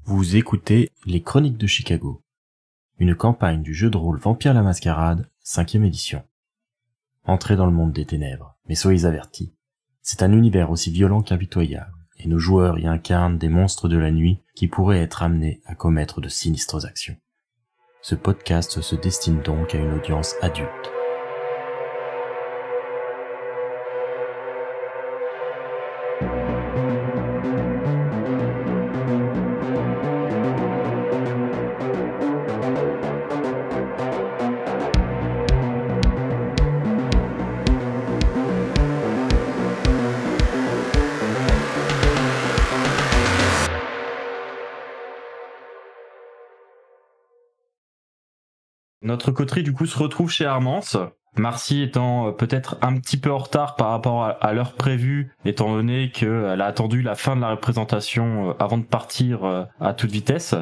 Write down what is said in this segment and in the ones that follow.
Vous écoutez Les Chroniques de Chicago, une campagne du jeu de rôle Vampire la Mascarade, 5e édition. Entrez dans le monde des ténèbres, mais soyez avertis. C'est un univers aussi violent qu'impitoyable, et nos joueurs y incarnent des monstres de la nuit qui pourraient être amenés à commettre de sinistres actions. Ce podcast se destine donc à une audience adulte. Notre coterie du coup se retrouve chez Armance, Marcy étant peut-être un petit peu en retard par rapport à l'heure prévue, étant donné qu'elle a attendu la fin de la représentation avant de partir à toute vitesse.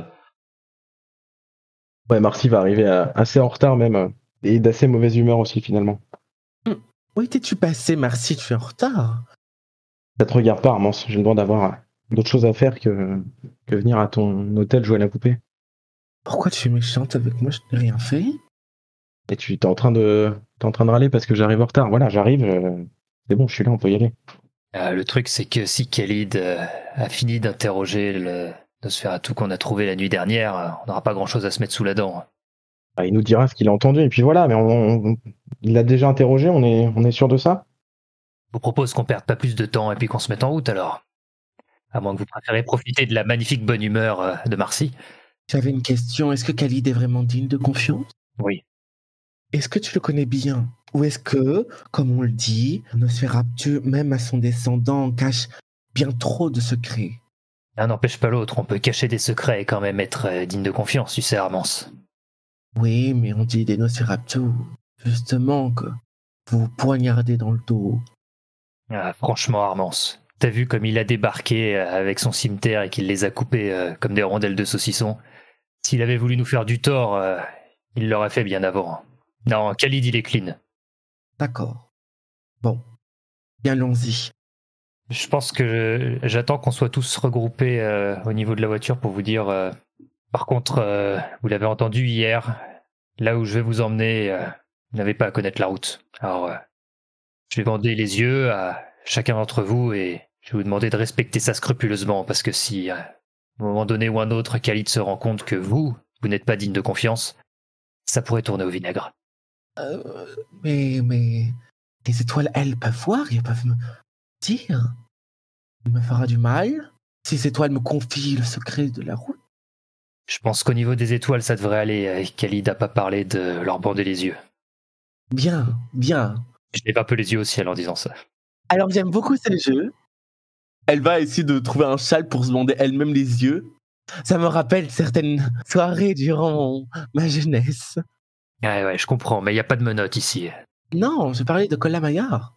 Ouais, Marcy va arriver assez en retard même, et d'assez mauvaise humeur aussi finalement. Où étais-tu passé, Marcy? Tu es en retard. Ça te regarde pas, Armance, j'ai le droit d'avoir d'autres choses à faire que venir à ton hôtel jouer à la poupée. Pourquoi tu es méchante avec moi? Je n'ai rien fait. Et tu t'es en train de râler parce que j'arrive en retard. Voilà, j'arrive, c'est bon, je suis là, on peut y aller. Le truc, c'est que si Khalid a fini d'interroger le Nosferatu qu'on a trouvé la nuit dernière, on n'aura pas grand-chose à se mettre sous la dent. Ah, il nous dira ce qu'il a entendu, et puis voilà, mais il l'a déjà interrogé, on est sûr de ça? Je vous propose qu'on perde pas plus de temps et puis qu'on se mette en route alors. À moins que vous préférez profiter de la magnifique bonne humeur de Marcy. J'avais une question. Est-ce que Khalid est vraiment digne de confiance? Oui. Est-ce que tu le connais bien? Ou est-ce que, comme on le dit, Nosferatu, même à son descendant, cache bien trop de secrets? L'un n'empêche pas l'autre. On peut cacher des secrets et quand même être digne de confiance, tu sais, Armance. Oui, mais on dit des Nosferatu, justement, que vous vous poignardez dans le dos. Ah, franchement, Armance, t'as vu comme il a débarqué avec son cimeterre et qu'il les a coupés comme des rondelles de saucisson? S'il avait voulu nous faire du tort, il l'aurait fait bien avant. Non, Khalid, il est clean. D'accord. Bon. Bien, allons-y. Je pense que j'attends qu'on soit tous regroupés au niveau de la voiture pour vous dire... Par contre, vous l'avez entendu hier, là où je vais vous emmener, vous n'avez pas à connaître la route. Alors, je vais bander les yeux à chacun d'entre vous et je vais vous demander de respecter ça scrupuleusement parce que si, à un moment donné ou un autre, Khalid se rend compte que vous n'êtes pas digne de confiance, ça pourrait tourner au vinaigre. Mais les étoiles, elles peuvent voir, elles peuvent me dire. Il me fera du mal si les étoiles me confient le secret de la route. Je pense qu'au niveau des étoiles, ça devrait aller. Khalid n'a pas parlé de leur bander les yeux. Bien. Je lève un peu les yeux au ciel en disant ça. Alors j'aime beaucoup ce jeu. Elle va essayer de trouver un châle pour se bander elle-même les yeux. Ça me rappelle certaines soirées durant ma jeunesse. Ouais, je comprends, mais il n'y a pas de menottes ici. Non, je parlais de Cola Maillard.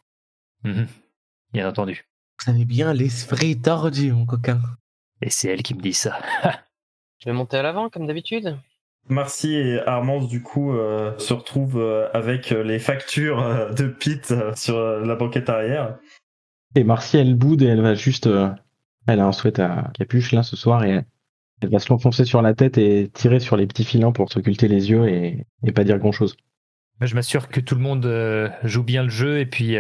Bien entendu. Vous avez bien l'esprit tordu, mon coquin. Et c'est elle qui me dit ça. Je vais monter à l'avant, comme d'habitude. Marcy et Armance du coup se retrouvent avec les factures de Pete sur la banquette arrière. Et Marcy, elle boude et elle va juste... elle a un sweat à capuche là ce soir et elle va se l'enfoncer sur la tête et tirer sur les petits filins pour s'occulter les yeux et pas dire grand chose. Je m'assure que tout le monde joue bien le jeu et puis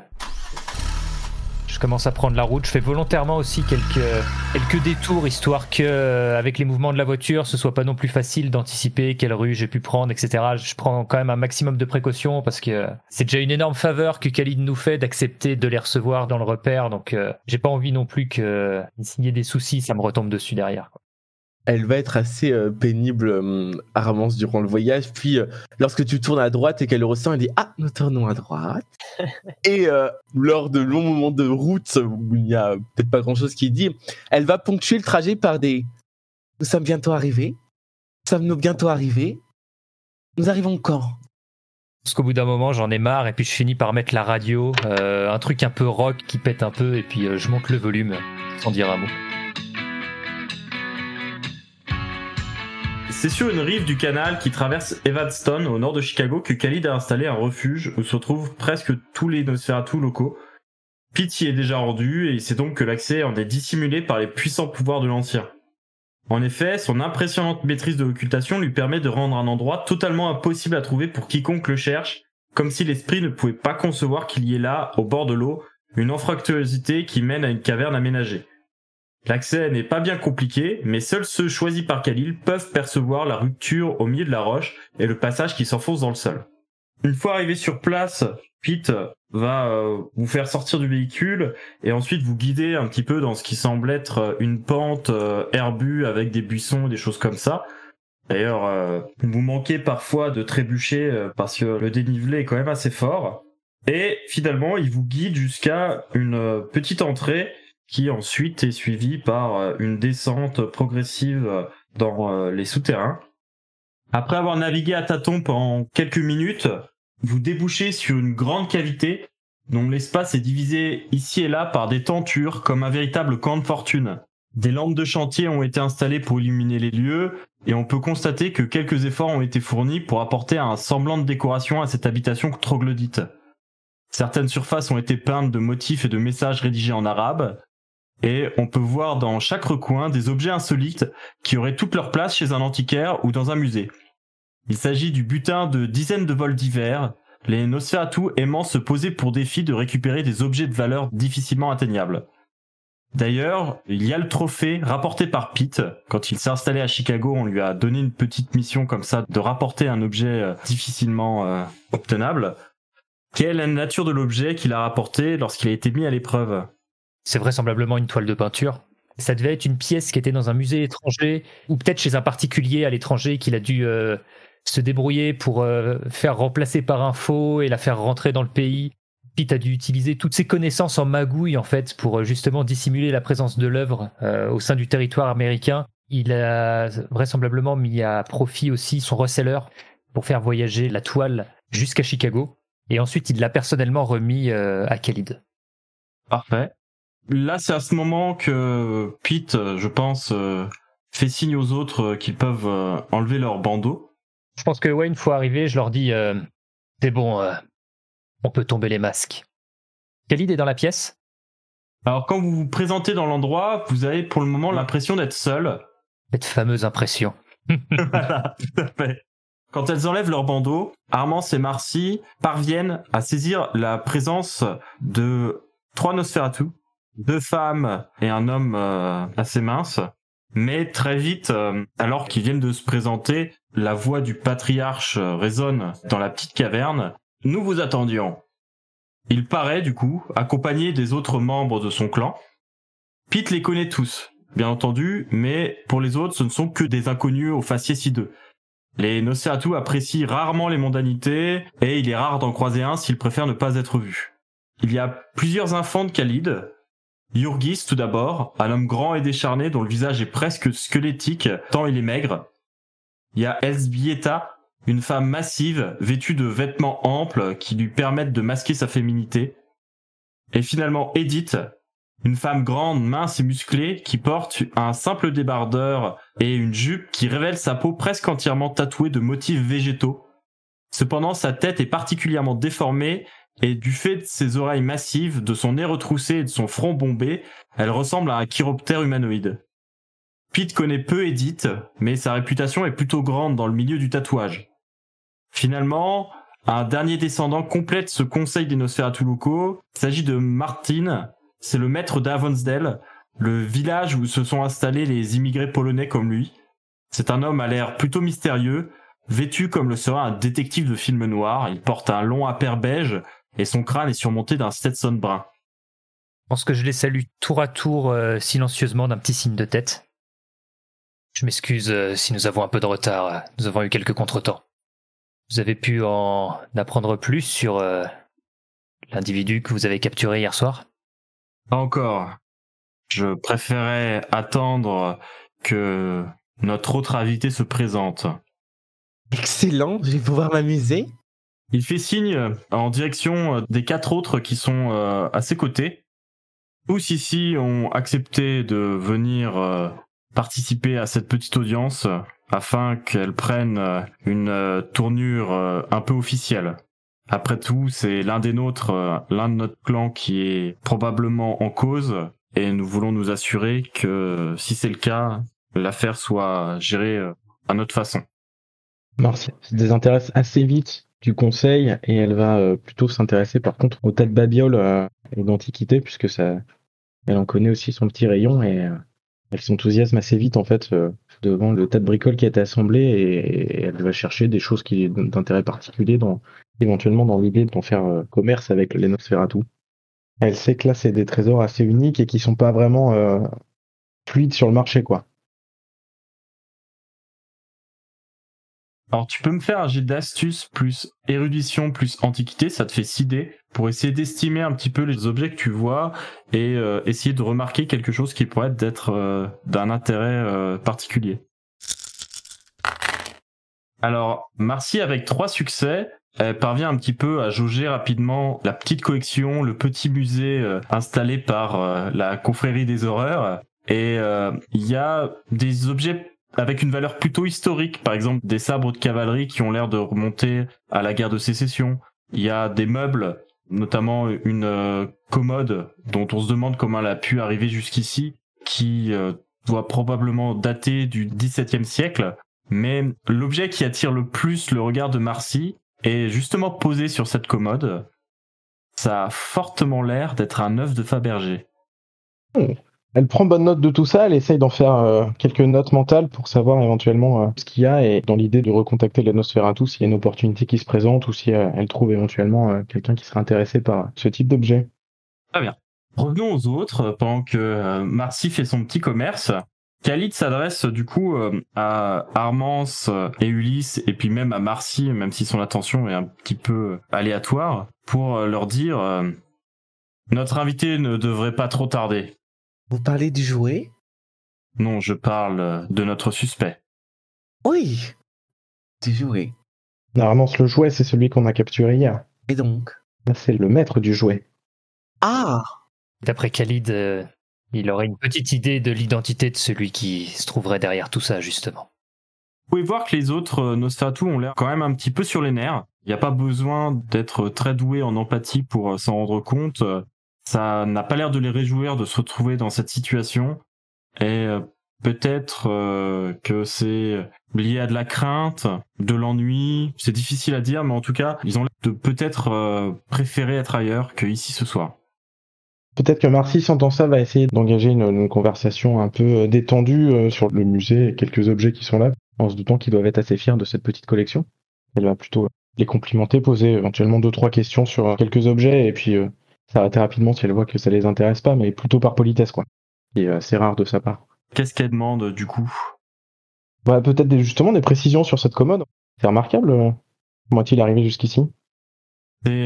je commence à prendre la route. Je fais volontairement aussi quelques détours histoire que avec les mouvements de la voiture ce soit pas non plus facile d'anticiper quelle rue j'ai pu prendre, etc. Je prends quand même un maximum de précautions parce que c'est déjà une énorme faveur que Khalid nous fait d'accepter de les recevoir dans le repère, donc j'ai pas envie non plus que s'il y ait des soucis ça me retombe dessus derrière, quoi. Elle va être assez pénible, Armance, durant le voyage. Puis, lorsque tu tournes à droite et qu'elle le ressent, elle dit « Ah, nous tournons à droite !» Et lors de longs moments de route, où il n'y a peut-être pas grand-chose qui dit, elle va ponctuer le trajet par des « Nous sommes bientôt arrivés. Sommes-nous bientôt arrivés? Nous arrivons quand ?» Parce qu'au bout d'un moment j'en ai marre et puis je finis par mettre la radio, un truc un peu rock qui pète un peu et puis je monte le volume sans dire un mot. C'est sur une rive du canal qui traverse Evanston au nord de Chicago que Khalid a installé un refuge où se retrouvent presque tous les Nosferatu locaux. Pete y est déjà rendu et c'est donc que l'accès en est dissimulé par les puissants pouvoirs de l'Ancien. En effet, son impressionnante maîtrise de l'occultation lui permet de rendre un endroit totalement impossible à trouver pour quiconque le cherche, comme si l'esprit ne pouvait pas concevoir qu'il y ait là, au bord de l'eau, une anfractuosité qui mène à une caverne aménagée. L'accès n'est pas bien compliqué, mais seuls ceux choisis par Khalil peuvent percevoir la rupture au milieu de la roche et le passage qui s'enfonce dans le sol. Une fois arrivé sur place, Pete va vous faire sortir du véhicule et ensuite vous guider un petit peu dans ce qui semble être une pente herbue avec des buissons et des choses comme ça. D'ailleurs, vous manquez parfois de trébucher parce que le dénivelé est quand même assez fort. Et finalement, il vous guide jusqu'à une petite entrée qui ensuite est suivie par une descente progressive dans les souterrains. Après avoir navigué à tâtons pendant quelques minutes, vous débouchez sur une grande cavité dont l'espace est divisé ici et là par des tentures comme un véritable camp de fortune. Des lampes de chantier ont été installées pour illuminer les lieux et on peut constater que quelques efforts ont été fournis pour apporter un semblant de décoration à cette habitation troglodyte. Certaines surfaces ont été peintes de motifs et de messages rédigés en arabe et on peut voir dans chaque recoin des objets insolites qui auraient toute leur place chez un antiquaire ou dans un musée. Il s'agit du butin de dizaines de vols divers, les Nosferatu aimant se poser pour défi de récupérer des objets de valeur difficilement atteignables. D'ailleurs, il y a le trophée rapporté par Pete. Quand il s'est installé à Chicago, on lui a donné une petite mission comme ça de rapporter un objet difficilement obtenable. Quelle est la nature de l'objet qu'il a rapporté lorsqu'il a été mis à l'épreuve ? C'est vraisemblablement une toile de peinture. Ça devait être une pièce qui était dans un musée étranger, ou peut-être chez un particulier à l'étranger qu'il a dû se débrouiller pour faire remplacer par un faux et la faire rentrer dans le pays. Pete a dû utiliser toutes ses connaissances en magouille en fait pour justement dissimuler la présence de l'œuvre au sein du territoire américain. Il a vraisemblablement mis à profit aussi son reseller pour faire voyager la toile jusqu'à Chicago. Et ensuite, il l'a personnellement remis à Khalid. Parfait. Là, c'est à ce moment que Pete, je pense, fait signe aux autres qu'ils peuvent enlever leur bandeau. Je pense que ouais, une fois arrivé, je leur dis c'est bon, on peut tomber les masques. Khalid est dans la pièce. Alors, quand vous vous présentez dans l'endroit, vous avez pour le moment l'impression d'être seul. Cette fameuse impression. Voilà, tout à fait. Quand elles enlèvent leur bandeau, Armance et Marcy parviennent à saisir la présence de 3 Nosferatu, 2 femmes et un homme assez mince. Mais très vite, alors qu'ils viennent de se présenter, la voix du patriarche résonne dans la petite caverne. « Nous vous attendions ». Il paraît, du coup, accompagné des autres membres de son clan. Pete les connaît tous, bien entendu, mais pour les autres, ce ne sont que des inconnus au faciès hideux. Les Nosferatu apprécient rarement les mondanités, et il est rare d'en croiser un s'ils préfèrent ne pas être vus. Il y a plusieurs enfants de Khalid. Yurgis, tout d'abord, un homme grand et décharné dont le visage est presque squelettique, tant il est maigre. Il y a Elzbieta, une femme massive, vêtue de vêtements amples qui lui permettent de masquer sa féminité. Et finalement Edith, une femme grande, mince et musclée qui porte un simple débardeur et une jupe qui révèle sa peau presque entièrement tatouée de motifs végétaux. Cependant, sa tête est particulièrement déformée et du fait de ses oreilles massives, de son nez retroussé et de son front bombé, elle ressemble à un chiroptère humanoïde. Pete connaît peu Edith, mais sa réputation est plutôt grande dans le milieu du tatouage. Finalement, un dernier descendant complète ce conseil des Nosferatu locaux. Il s'agit de Martin, c'est le maître d'Avonsdale, le village où se sont installés les immigrés polonais comme lui. C'est un homme à l'air plutôt mystérieux, vêtu comme le serait un détective de film noir. Il porte un long haper beige et son crâne est surmonté d'un Stetson brun. Je pense que je les salue tour à tour silencieusement d'un petit signe de tête. Je m'excuse si nous avons un peu de retard, nous avons eu quelques contretemps. Vous avez pu en apprendre plus sur l'individu que vous avez capturé hier soir ? Pas encore. Je préférais attendre que notre autre invité se présente. Excellent, je vais pouvoir m'amuser. Il fait signe en direction des 4 autres qui sont à ses côtés. Tous ici ont accepté de venir participer à cette petite audience afin qu'elle prenne une tournure un peu officielle. Après tout, c'est l'un des nôtres, l'un de notre clan qui est probablement en cause et nous voulons nous assurer que si c'est le cas, l'affaire soit gérée à notre façon. Marcy se désintéresse assez vite du conseil et elle va plutôt s'intéresser par contre aux tas de babioles et d'antiquités puisque ça, elle en connaît aussi son petit rayon et elle s'enthousiasme assez vite en fait devant le tas de bricoles qui a été assemblé et elle va chercher des choses qui d'intérêt particulier éventuellement dans l'idée d'en faire commerce avec les Nosferatu. Elle sait que là c'est des trésors assez uniques et qui sont pas vraiment fluides sur le marché quoi. Alors tu peux me faire un jet d'astuce plus érudition plus antiquité, ça te fait 6 dés, pour essayer d'estimer un petit peu les objets que tu vois et essayer de remarquer quelque chose qui pourrait être d'un intérêt particulier. Alors Marcy, avec 3 succès, elle parvient un petit peu à jauger rapidement la petite collection, le petit musée installé par la confrérie des horreurs, et il y a des objets avec une valeur plutôt historique, par exemple des sabres de cavalerie qui ont l'air de remonter à la guerre de sécession. Il y a des meubles, notamment une commode dont on se demande comment elle a pu arriver jusqu'ici, qui doit probablement dater du XVIIe siècle. Mais l'objet qui attire le plus le regard de Marcy est justement posé sur cette commode. Ça a fortement l'air d'être un œuf de Fabergé. Elle prend bonne note de tout ça, elle essaye d'en faire quelques notes mentales pour savoir éventuellement ce qu'il y a et dans l'idée de recontacter les Nosferatu s'il y a une opportunité qui se présente ou si elle trouve éventuellement quelqu'un qui serait intéressé par ce type d'objet. Très bien. Revenons aux autres. Pendant que Marcy fait son petit commerce, Khalid s'adresse du coup à Armance et Ulysse et puis même à Marcy, même si son attention est un petit peu aléatoire, pour leur dire notre invité ne devrait pas trop tarder. Vous parlez du jouet? Non, je parle de notre suspect. Oui, du jouet. Normalement, le jouet, c'est celui qu'on a capturé hier. Et donc? Là, c'est le maître du jouet. Ah! D'après Khalid, il aurait une petite idée de l'identité de celui qui se trouverait derrière tout ça, justement. Vous pouvez voir que les autres Nosferatu ont l'air quand même un petit peu sur les nerfs. Il n'y a pas besoin d'être très doué en empathie pour s'en rendre compte. Ça n'a pas l'air de les réjouir de se retrouver dans cette situation. Et peut-être que c'est lié à de la crainte, de l'ennui. C'est difficile à dire, mais en tout cas, ils ont l'air de peut-être préférer être ailleurs qu'ici ce soir. Peut-être que Marcy, s'entend ça, va essayer d'engager une conversation un peu détendue sur le musée et quelques objets qui sont là, en se doutant qu'ils doivent être assez fiers de cette petite collection. Elle va plutôt les complimenter, poser éventuellement 2-3 questions sur quelques objets, et puis s'arrêter rapidement si elle voit que ça les intéresse pas, mais plutôt par politesse, quoi. Et c'est rare de sa part. Qu'est-ce qu'elle demande du coup? Bah, peut-être justement des précisions sur cette commode. C'est remarquable. Comment est-il arrivé jusqu'ici? C'est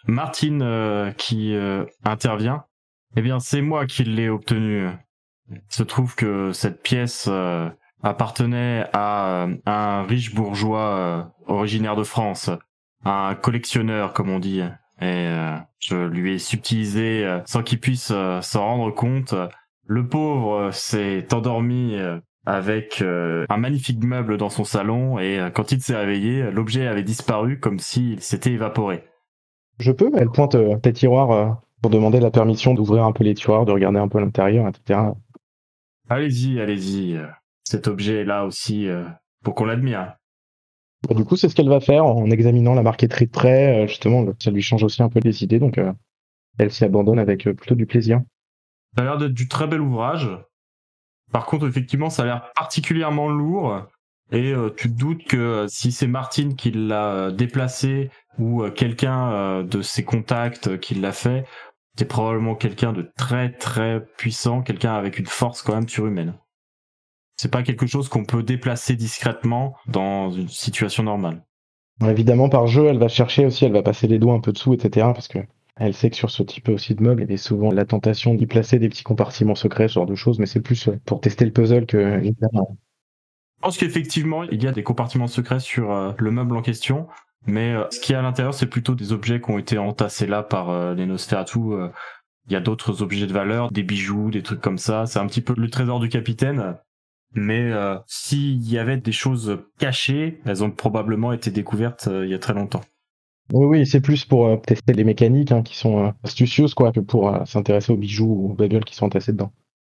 Martine qui intervient. Eh bien, c'est moi qui l'ai obtenue. Il se trouve que cette pièce appartenait à un riche bourgeois originaire de France, un collectionneur comme on dit, et je lui ai subtilisé sans qu'il puisse s'en rendre compte. Le pauvre s'est endormi avec un magnifique meuble dans son salon et quand il s'est réveillé, l'objet avait disparu comme s'il s'était évaporé. Je peux? Elle pointe les tiroirs pour demander la permission d'ouvrir un peu les tiroirs, de regarder un peu à l'intérieur, etc. Allez-y, allez-y. Cet objet est là aussi pour qu'on l'admire. Bah, du coup, c'est ce qu'elle va faire en examinant la marqueterie de près. Justement, ça lui change aussi un peu les idées, donc elle s'y abandonne avec plutôt du plaisir. Ça a l'air d'être du très bel ouvrage. Par contre, effectivement, ça a l'air particulièrement lourd. Et tu te doutes que si c'est Martine qui l'a déplacé ou quelqu'un de ses contacts qui l'a fait, c'est probablement quelqu'un de très très puissant, quelqu'un avec une force quand même surhumaine. C'est pas quelque chose qu'on peut déplacer discrètement dans une situation normale. Bon, évidemment, par jeu, elle va chercher aussi, elle va passer les doigts un peu dessous, etc. Parce que elle sait que sur ce type aussi de meubles, il y a souvent la tentation d'y placer des petits compartiments secrets, ce genre de choses, mais c'est plus pour tester le puzzle que évidemment. Je pense qu'effectivement, il y a des compartiments secrets sur le meuble en question, mais ce qu'il y a à l'intérieur, c'est plutôt des objets qui ont été entassés là par les Nosferatu. Il y a d'autres objets de valeur, des bijoux, des trucs comme ça. C'est un petit peu le trésor du capitaine. Mais s'il y avait des choses cachées, elles ont probablement été découvertes il y a très longtemps. Oui, c'est plus pour tester les mécaniques qui sont astucieuses quoi, que pour s'intéresser aux bijoux ou aux babioles qui sont entassés dedans.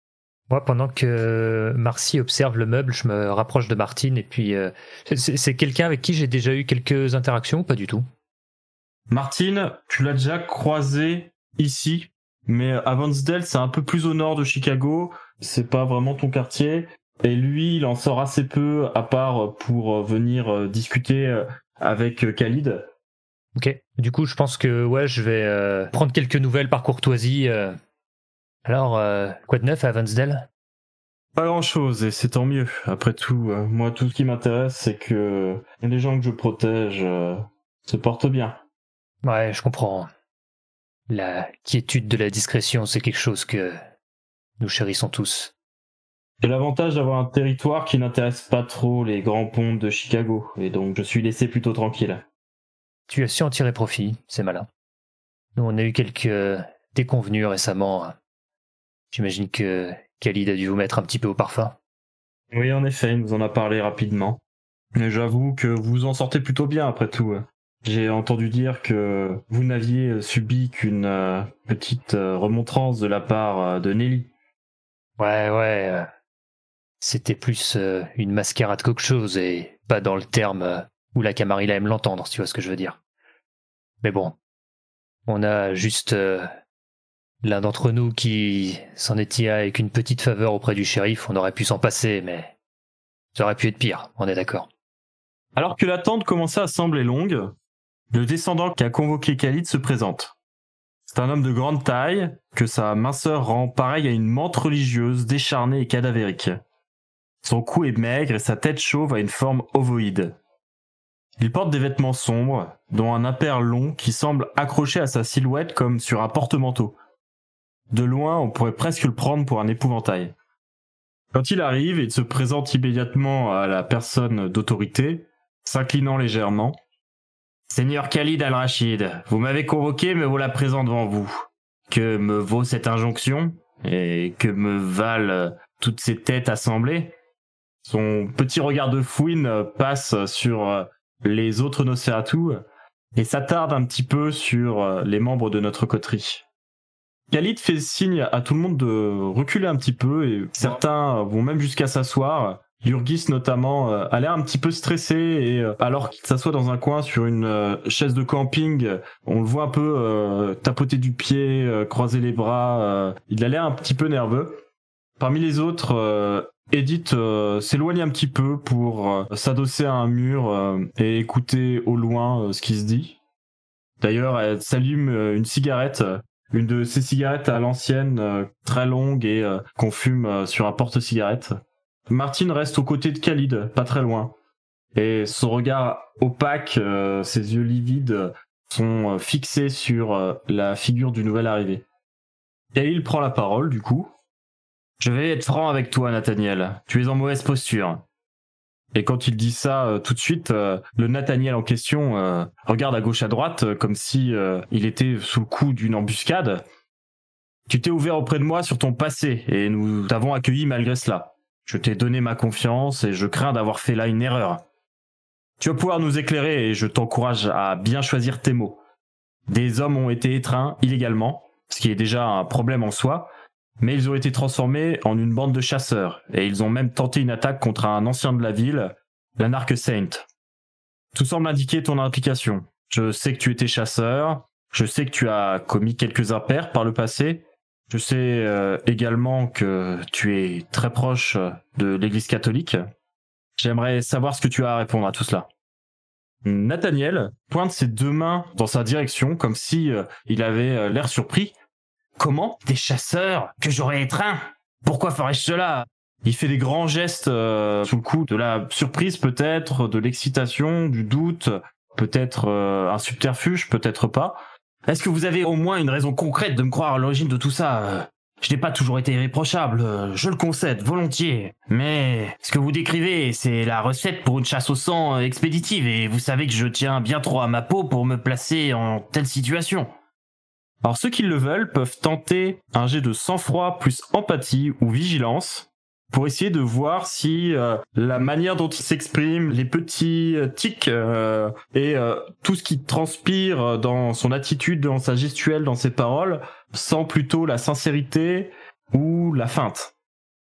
Moi, pendant que Marcy observe le meuble, je me rapproche de Martine et puis c'est quelqu'un avec qui j'ai déjà eu quelques interactions ou pas du tout? Martine, tu l'as déjà croisé ici, mais à Vansdale, c'est un peu plus au nord de Chicago, c'est pas vraiment ton quartier, et lui, il en sort assez peu, à part pour venir discuter avec Khalid. Ok, du coup, je pense que ouais, je vais prendre quelques nouvelles par courtoisie. Alors, quoi de neuf à Vansdale? Pas grand-chose, et c'est tant mieux. Après tout, moi, tout ce qui m'intéresse, c'est que les gens que je protège se portent bien. Ouais, je comprends. La quiétude de la discrétion, c'est quelque chose que nous chérissons tous. J'ai l'avantage d'avoir un territoire qui n'intéresse pas trop les grands ponts de Chicago, et donc je suis laissé plutôt tranquille. Tu as su en tirer profit, c'est malin. Nous, on a eu quelques déconvenues récemment. J'imagine que Khalid a dû vous mettre un petit peu au parfum. Oui, en effet, il nous en a parlé rapidement. Mais j'avoue que vous en sortez plutôt bien, après tout. J'ai entendu dire que vous n'aviez subi qu'une petite remontrance de la part de Nelly. Ouais, c'était plus une mascarade qu'autre chose et pas dans le terme où la Camarilla aime l'entendre, si tu vois ce que je veux dire. Mais bon, on a juste l'un d'entre nous qui s'en est tiré avec une petite faveur auprès du shérif. On aurait pu s'en passer, mais ça aurait pu être pire, on est d'accord. Alors que l'attente commençait à sembler longue, le descendant qui a convoqué Khalid se présente. C'est un homme de grande taille, que sa minceur rend pareil à une menthe religieuse décharnée et cadavérique. Son cou est maigre et sa tête chauve a une forme ovoïde. Il porte des vêtements sombres, dont un impair long qui semble accroché à sa silhouette comme sur un porte-manteau. De loin, on pourrait presque le prendre pour un épouvantail. Quand il arrive, il se présente immédiatement à la personne d'autorité, s'inclinant légèrement. « Seigneur Khalid al-Rachid, vous m'avez convoqué, me voilà présent devant vous. Que me vaut cette injonction? Et que me valent toutes ces têtes assemblées ?» Son petit regard de fouine passe sur les autres Nosferatu et s'attarde un petit peu sur les membres de notre coterie. Khalid fait signe à tout le monde de reculer un petit peu et certains vont même jusqu'à s'asseoir. Yurgis notamment a l'air un petit peu stressé et alors qu'il s'assoit dans un coin sur une chaise de camping, on le voit un peu tapoter du pied, croiser les bras, il a l'air un petit peu nerveux. Parmi les autres, Edith s'éloigne un petit peu pour s'adosser à un mur et écouter au loin ce qui se dit. D'ailleurs, elle s'allume une cigarette, une de ces cigarettes à l'ancienne, très longue et qu'on fume sur un porte-cigarette. Martine reste aux côtés de Khalid, pas très loin. Et son regard opaque, ses yeux livides sont fixés sur la figure du nouvel arrivé. Khalid prend la parole, du coup. « Je vais être franc avec toi, Nathaniel. Tu es en mauvaise posture. » Et quand il dit ça, tout de suite, le Nathaniel en question regarde à gauche à droite comme si il était sous le coup d'une embuscade. « Tu t'es ouvert auprès de moi sur ton passé et nous t'avons accueilli malgré cela. Je t'ai donné ma confiance et je crains d'avoir fait là une erreur. Tu vas pouvoir nous éclairer et je t'encourage à bien choisir tes mots. Des hommes ont été étreints illégalement, ce qui est déjà un problème en soi, mais ils ont été transformés en une bande de chasseurs et ils ont même tenté une attaque contre un ancien de la ville, l'Anarque Saint. Tout semble indiquer ton implication. Je sais que tu étais chasseur, je sais que tu as commis quelques impairs par le passé. Je sais également que tu es très proche de l'Église catholique. J'aimerais savoir ce que tu as à répondre à tout cela. » Nathaniel pointe ses deux mains dans sa direction comme si il avait l'air surpris. « Comment? Des chasseurs que j'aurais étreints? Pourquoi ferais-je cela ?» Il fait des grands gestes sous le coup de la surprise peut-être, de l'excitation, du doute, peut-être un subterfuge, peut-être pas. Est-ce que vous avez au moins une raison concrète de me croire à l'origine de tout ça? Je n'ai pas toujours été irréprochable, je le concède volontiers. Mais ce que vous décrivez, c'est la recette pour une chasse au sang expéditive, et vous savez que je tiens bien trop à ma peau pour me placer en telle situation. Alors ceux qui le veulent peuvent tenter un jet de sang-froid plus empathie ou vigilance, pour essayer de voir si la manière dont il s'exprime, les petits tics et tout ce qui transpire dans son attitude, dans sa gestuelle, dans ses paroles, sent plutôt la sincérité ou la feinte.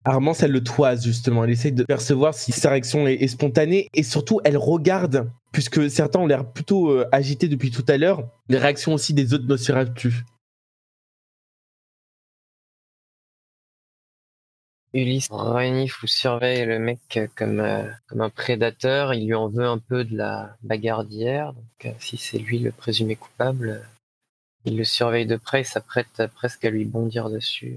Armance, elle le toise justement, elle essaie de percevoir si sa réaction est spontanée et surtout elle regarde, puisque certains ont l'air plutôt agités depuis tout à l'heure, les réactions aussi des autres Nosferatu. Ulysse renifle ou surveille le mec comme un prédateur. Il lui en veut un peu de la bagarre d'hier. Donc, si c'est lui le présumé coupable, il le surveille de près et s'apprête presque à lui bondir dessus.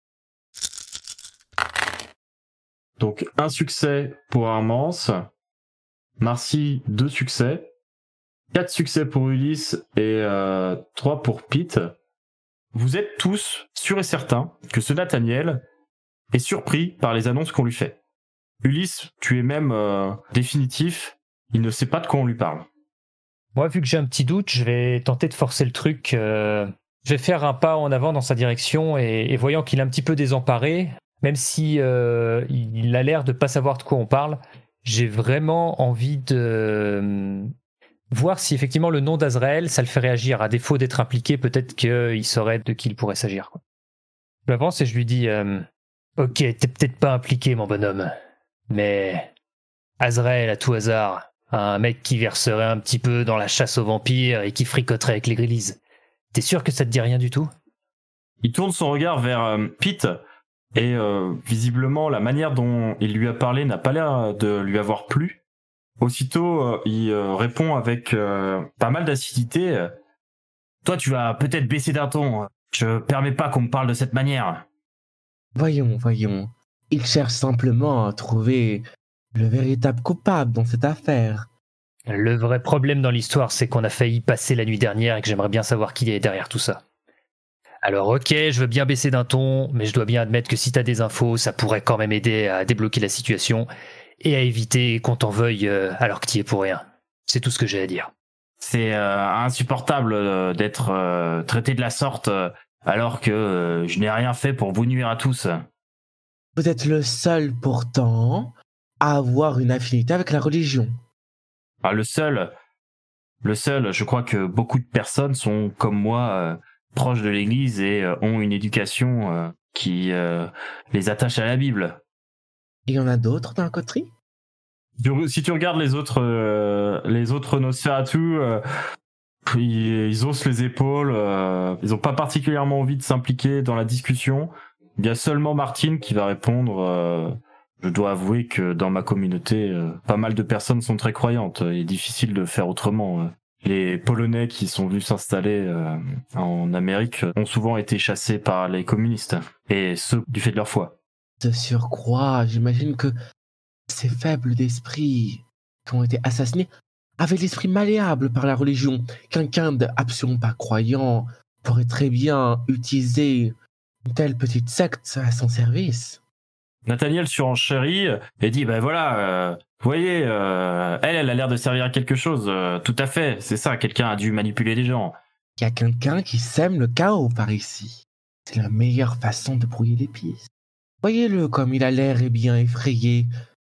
Donc un succès pour Armance, Marcy 2 succès, 4 succès pour Ulysse et 3 pour Pete. Vous êtes tous sûrs et certains que ce Nathaniel est surpris par les annonces qu'on lui fait. Ulysse, tu es même définitif, il ne sait pas de quoi on lui parle. Moi, vu que j'ai un petit doute, je vais tenter de forcer le truc. Je vais faire un pas en avant dans sa direction et voyant qu'il est un petit peu désemparé, même si il a l'air de pas savoir de quoi on parle, j'ai vraiment envie de voir si effectivement le nom d'Azrael, ça le fait réagir. À défaut d'être impliqué, peut-être qu'il saurait de qui il pourrait s'agir. Je m'avance et je lui dis ok, t'es peut-être pas impliqué, mon bonhomme, mais Azrael, à tout hasard, un mec qui verserait un petit peu dans la chasse aux vampires et qui fricoterait avec l'église. T'es sûr que ça te dit rien du tout ? Il tourne son regard vers Pete et visiblement la manière dont il lui a parlé n'a pas l'air de lui avoir plu. Aussitôt, il répond avec pas mal d'acidité. Toi, tu vas peut-être baisser d'un ton. Je permets pas qu'on me parle de cette manière. Voyons. Il cherche simplement à trouver le véritable coupable dans cette affaire. Le vrai problème dans l'histoire, c'est qu'on a failli passer la nuit dernière et que j'aimerais bien savoir qui est derrière tout ça. Alors ok, je veux bien baisser d'un ton, mais je dois bien admettre que si t'as des infos, ça pourrait quand même aider à débloquer la situation et à éviter qu'on t'en veuille alors que t'y es pour rien. C'est tout ce que j'ai à dire. C'est insupportable d'être traité de la sorte alors que je n'ai rien fait pour vous nuire à tous. Vous êtes le seul pourtant à avoir une affinité avec la religion. Ah, le seul, je crois que beaucoup de personnes sont comme moi proches de l'église et ont une éducation qui les attache à la Bible. Il y en a d'autres dans la coterie ? Si tu regardes les autres Nosferatu, ils haussent les épaules, ils ont pas particulièrement envie de s'impliquer dans la discussion. Il y a seulement Martine qui va répondre. Je dois avouer que dans ma communauté, pas mal de personnes sont très croyantes. Il est difficile de faire autrement. Les Polonais qui sont venus s'installer en Amérique ont souvent été chassés par les communistes, et ce, du fait de leur foi. De surcroît, j'imagine que ces faibles d'esprit qui ont été assassinés avaient l'esprit malléable par la religion. Quelqu'un d'absolument pas croyant pourrait très bien utiliser une telle petite secte à son service. Nathaniel surenchérit et dit ben voilà, vous voyez, elle a l'air de servir à quelque chose, tout à fait, c'est ça, quelqu'un a dû manipuler les gens. Il y a quelqu'un qui sème le chaos par ici. C'est la meilleure façon de brouiller les pistes. Voyez-le comme il a l'air bien effrayé,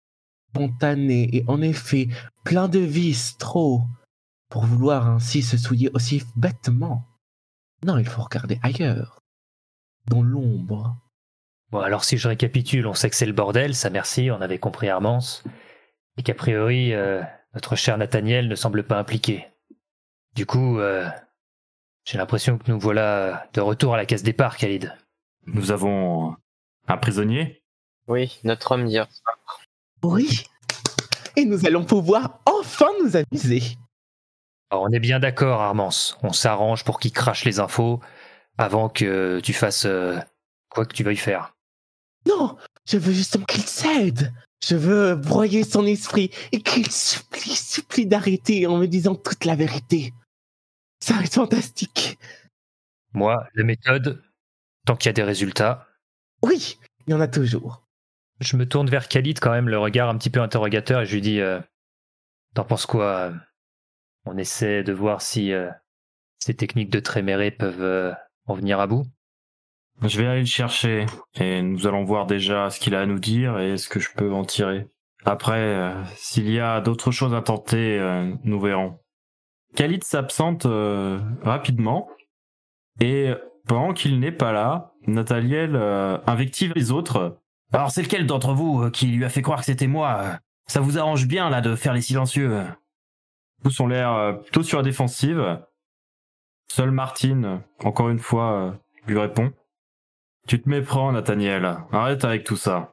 spontané et en effet plein de vices trop pour vouloir ainsi se souiller aussi bêtement. Non, il faut regarder ailleurs, dans l'ombre. Bon, alors si je récapitule, on sait que c'est le bordel, ça merci, on avait compris Armance, et qu'a priori, notre cher Nathaniel ne semble pas impliqué. Du coup, j'ai l'impression que nous voilà de retour à la case départ, Khalid. Nous avons un prisonnier ? Oui, notre homme d'hier soir. Oui, et nous allons pouvoir enfin nous amuser. Alors, on est bien d'accord, Armance, on s'arrange pour qu'il crache les infos avant que tu fasses quoi que tu veuilles faire. Non, je veux justement qu'il cède. Je veux broyer son esprit et qu'il supplie d'arrêter en me disant toute la vérité. Ça va être fantastique. Moi, la méthode, tant qu'il y a des résultats... Oui, il y en a toujours. Je me tourne vers Khalid quand même, le regard un petit peu interrogateur, et je lui dis t'en penses quoi ? On essaie de voir si ces techniques de Tréméré peuvent en venir à bout. Je vais aller le chercher et nous allons voir déjà ce qu'il a à nous dire et ce que je peux en tirer. Après, s'il y a d'autres choses à tenter, nous verrons. Khalid s'absente rapidement et pendant qu'il n'est pas là, Nathaniel invective les autres Alors c'est lequel d'entre vous qui lui a fait croire que c'était moi? Ça vous arrange bien là de faire les silencieux. Tous ont l'air plutôt sur la défensive. Seule Martine, encore une fois, lui répond. Tu te méprends, Nathaniel. Arrête avec tout ça.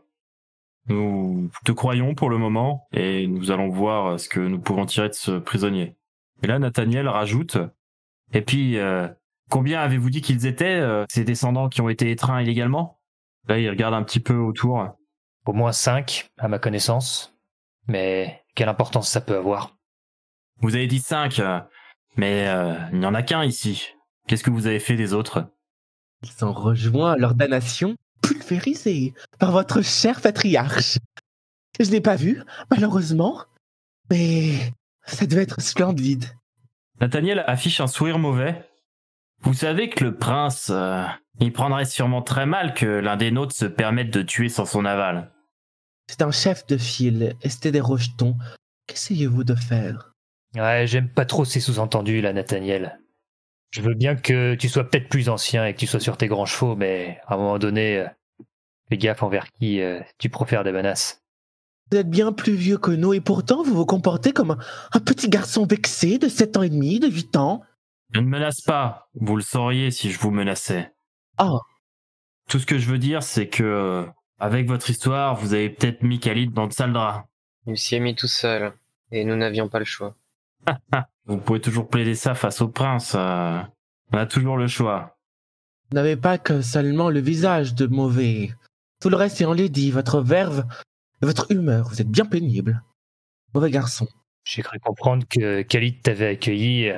Nous te croyons pour le moment et nous allons voir ce que nous pouvons tirer de ce prisonnier. Et là, Nathaniel rajoute. Et puis, combien avez-vous dit qu'ils étaient, ces descendants qui ont été étreints illégalement? Là, il regarde un petit peu autour. Au moins 5, à ma connaissance. Mais quelle importance ça peut avoir? Vous avez dit 5, mais il n'y en a qu'un ici. Qu'est-ce que vous avez fait des autres? Ils sont rejoints à leur damnation, pulvérisés par votre cher patriarche. Je l'ai pas vu, malheureusement, mais ça devait être splendide. Nathaniel affiche un sourire mauvais. Vous savez que le prince, il prendrait sûrement très mal que l'un des nôtres se permette de tuer sans son aval. C'est un chef de file, et c'était des rejetons. Qu'essayez-vous de faire? Ouais, j'aime pas trop ces sous-entendus, là, Nathaniel. Je veux bien que tu sois peut-être plus ancien et que tu sois sur tes grands chevaux, mais à un moment donné, fais gaffe envers qui tu profères des menaces. Vous êtes bien plus vieux que nous, et pourtant vous vous comportez comme un petit garçon vexé de 7 ans et demi, de 8 ans. Je ne menace pas, vous le sauriez si je vous menaçais. Ah, Tout ce que je veux dire, c'est que, avec votre histoire, vous avez peut-être mis Khalid dans de sales draps. Il s'y est mis tout seul, et nous n'avions pas le choix. Vous pouvez toujours plaider ça face au prince, on a toujours le choix. vous n'avez pas que seulement le visage de mauvais. Tout le reste est enlaidi, votre verve et votre humeur, vous êtes bien pénible. Mauvais garçon. J'ai cru comprendre que Khalid t'avait accueilli.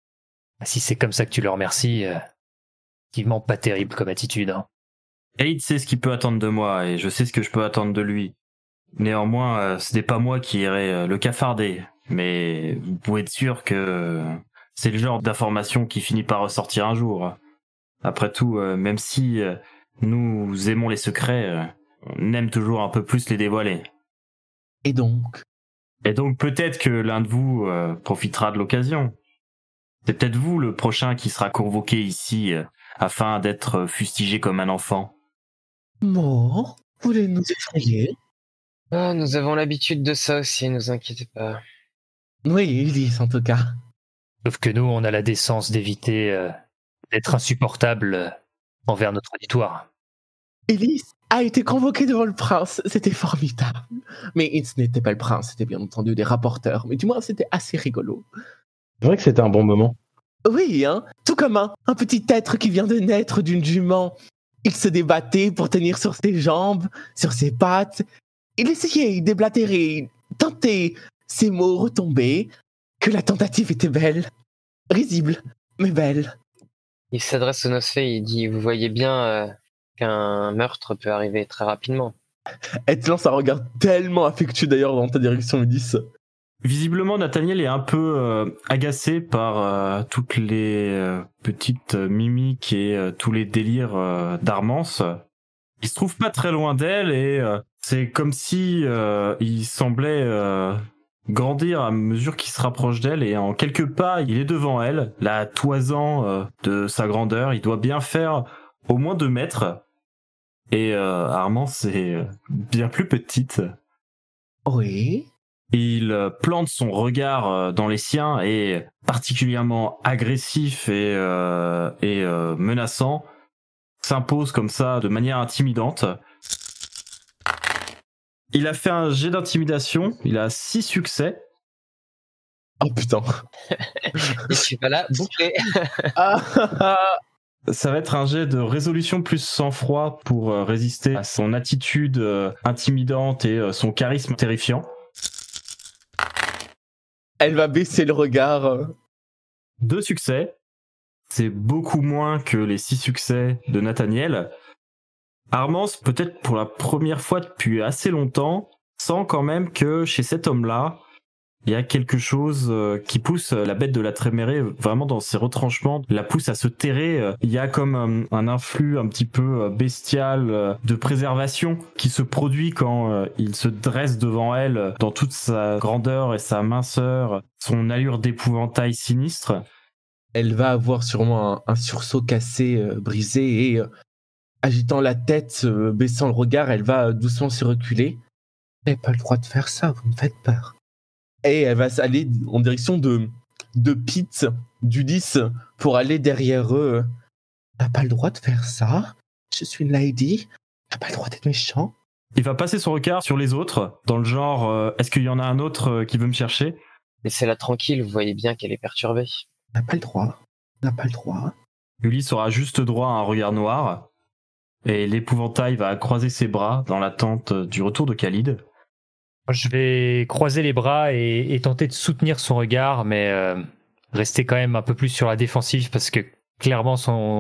Si c'est comme ça que tu le remercies, effectivement pas terrible comme attitude. Hein. Khalid sait ce qu'il peut attendre de moi, et je sais ce que je peux attendre de lui. Néanmoins, ce n'est pas moi qui irai le cafarder, mais vous pouvez être sûr que c'est le genre d'information qui finit par ressortir un jour. Après tout, même si nous aimons les secrets, on aime toujours un peu plus les dévoiler. Et donc? Et donc peut-être que l'un de vous profitera de l'occasion. C'est peut-être vous le prochain qui sera convoqué ici afin d'être fustigé comme un enfant. Bon, vous voulez nous effrayer? Ah, nous avons l'habitude de ça aussi, ne vous inquiétez pas. Oui, Ulysse en tout cas. Sauf que nous, on a la décence d'éviter d'être insupportable envers notre auditoire. Ulysse a été convoqué devant le prince, c'était formidable. Mais ce n'était pas le prince, c'était bien entendu des rapporteurs. Mais du moins, c'était assez rigolo. C'est vrai que c'était un bon moment. Oui, hein, tout comme un petit être qui vient de naître d'une jument. Il se débattait pour tenir sur ses jambes, sur ses pattes. Il essayait, il déblatérait, il tentait. Ses mots retombaient. Que la tentative était belle. Risible, mais belle. Il s'adresse au Nosfée et il dit « Vous voyez bien qu'un meurtre peut arriver très rapidement. » Elle te lance un regard tellement affectueux d'ailleurs dans ta direction, Ulysse. Visiblement, Nathaniel est un peu agacé par toutes les petites mimiques et tous les délires d'Armance. Il se trouve pas très loin d'elle et c'est comme si il semblait grandir à mesure qu'il se rapproche d'elle et en quelques pas, il est devant elle, la toisant de sa grandeur. Il doit bien faire au moins 2 mètres. Et Armance est bien plus petite. Oui. Il plante son regard dans les siens et particulièrement agressif et menaçant, s'impose comme ça de manière intimidante. Il a fait un jet d'intimidation, il a 6 succès. Oh putain. Je suis pas là, bouclé. Ça va être un jet de résolution plus sang-froid pour résister à son attitude intimidante et son charisme terrifiant. Elle va baisser le regard. 2 succès. C'est beaucoup moins que les 6 succès de Nathaniel. Armance, peut-être pour la première fois depuis assez longtemps, sent quand même que chez cet homme-là, il y a quelque chose qui pousse la bête de la Trémérée vraiment dans ses retranchements, la pousse à se terrer. Il y a comme un influx un petit peu bestial de préservation qui se produit quand il se dresse devant elle dans toute sa grandeur et sa minceur, son allure d'épouvantail sinistre. Elle va avoir sûrement un sursaut cassé, brisé, et agitant la tête, baissant le regard, elle va doucement se reculer. Vous n'avez pas le droit de faire ça, vous me faites peur. Et elle va aller en direction de Pete, d'Ulysse, pour aller derrière eux. T'as pas le droit de faire ça. Je suis une lady. T'as pas le droit d'être méchant. Il va passer son regard sur les autres, dans le genre est-ce qu'il y en a un autre qui veut me chercher? Laissez-la tranquille, vous voyez bien qu'elle est perturbée. T'as pas le droit. T'as pas le droit. Ulysse aura juste droit à un regard noir, et l'épouvantail va croiser ses bras dans l'attente du retour de Khalid. Je vais croiser les bras et tenter de soutenir son regard, mais rester quand même un peu plus sur la défensive parce que clairement